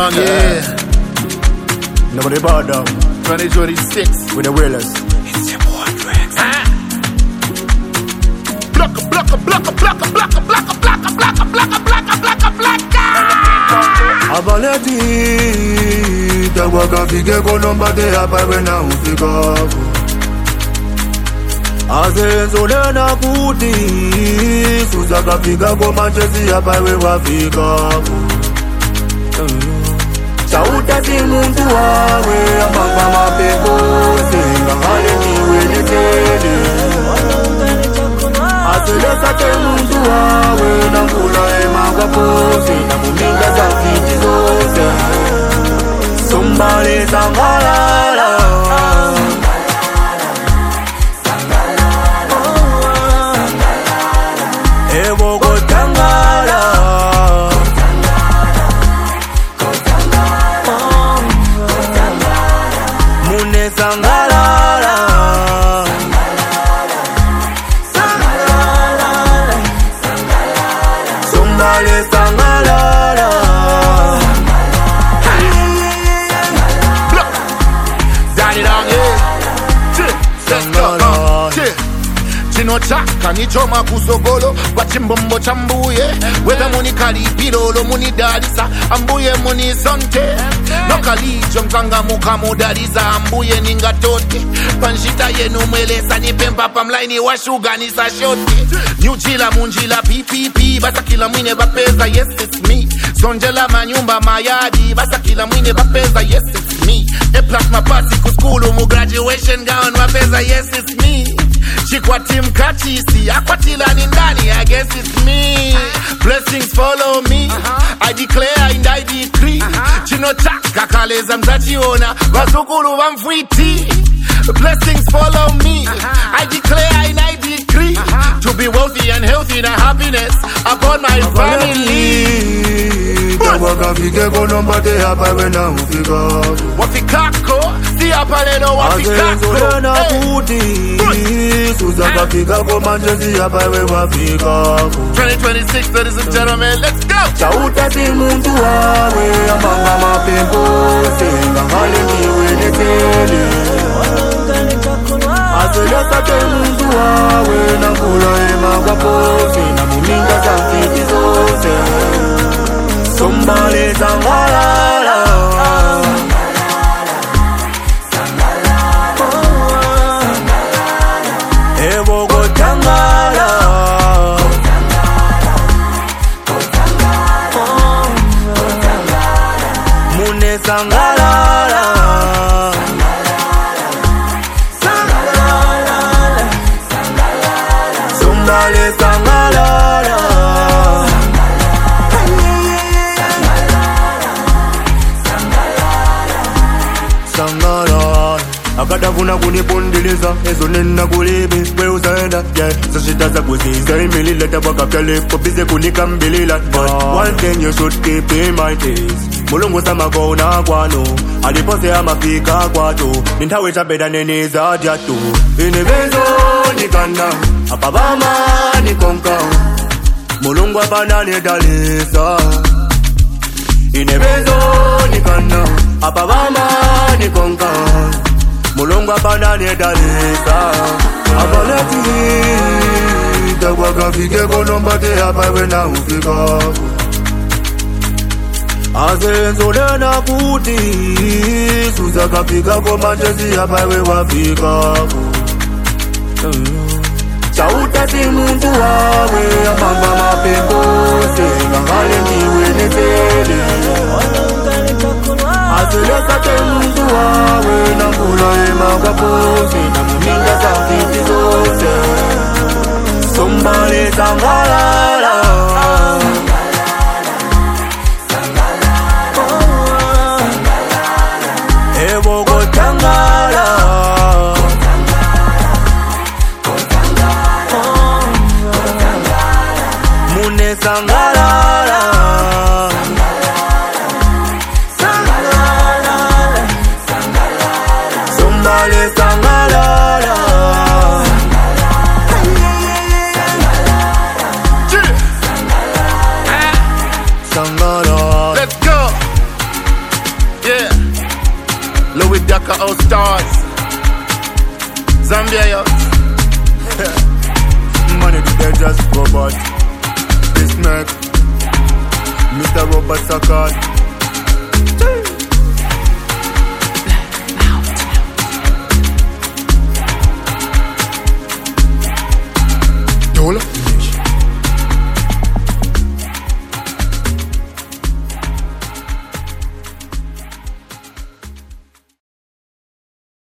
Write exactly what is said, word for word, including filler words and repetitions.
long, yeah. Nobody bow down. twenty twenty-six. With the wheelers. It's your boy Drex. Block a block a block a block a block a block a block a block a block a block a block a block a Abaleti Tawa kafike konomba te hapa wena ufika Azenzo na kuti Suza kafika kwa manchesi hapa we wafika Chauta si muntu wawe Amanga mapepo Senga hale niwe nitele Azelesa ke muntu wawe Nangula ema kwa pose Na muminga za kiti zose Somebody sangalala Evo kotangala Mune sangalala Somebody sangalala Daddy down here. Let's go. Chino chaka ni choma kusogolo kwa chimbombo chambuye whether muni kalipilolo muni dalisa ambuye muni sonte no kalicho mkanga muka mudalisa ambuye ningatote panshita yenu mwelesa nipempa pamlaini wa shuga nisa shote nyuchila munjila ppp basa kila mwine bapeza yes it's me sonjela manyumba mayadi basa kila mwine bapeza yes it's me e plus mapasi kuskulu mu graduation gown bapeza yes it's me Chikwa team kachisi, akwatila ni ndani, I guess it's me. Blessings follow me, I declare and I decree. Chino chaka kaleza mzachiona, wasukulu wamfwiti. Blessings follow me, I declare and I decree. To be wealthy and healthy and happiness upon my family. Wakafike konomba te hapa wena ufika Wafikako, si hapa leno wafikako Azenzo na kuti Suza kafika kwa manchesi hapa we wafika twenty twenty-six, ladies and gentlemen, let's go! Chauta si muntu wawe Amanga mapepo Senga hali niwe netele Azelesa ke muntu wawe Nangula ema kwa pose Na muminga za kiti zose Somebody sangalala Evo kotangala Mune sangalala Somebody sangalala Sangara akatafuna kunipondiliza ezo nena kulibi we uzaenda yeah sashita za kuziza imilila tabakapyale kopize kunikambilila but one thing you should keep in mind is mulungu samakona kwano alipose amafika kwato nintawe tabeda neniza dyatu inebezo nikanda apabama nikonka mulungu apana nedalisa inebezo nikanda apabama nikonka mulungu apana nedalisa abaleti Tawa kafike konomba te hapa wena ufika Azenzo na kuti Suza kafika kwa manchesi hapa we wafika Chauta si muntu wawe Amanga mapepo Senga hali niwe netele Azelesa ke muntu wawe Nangula ema kwa pose Na muminga za kiti zose Somebody sangalala Evo kotangala Mune sangalala Somebody sangalala Africa All Stars. Zambia, yo. Money the dangerous robot. This neck. Mister Robert Sakal. Dolo.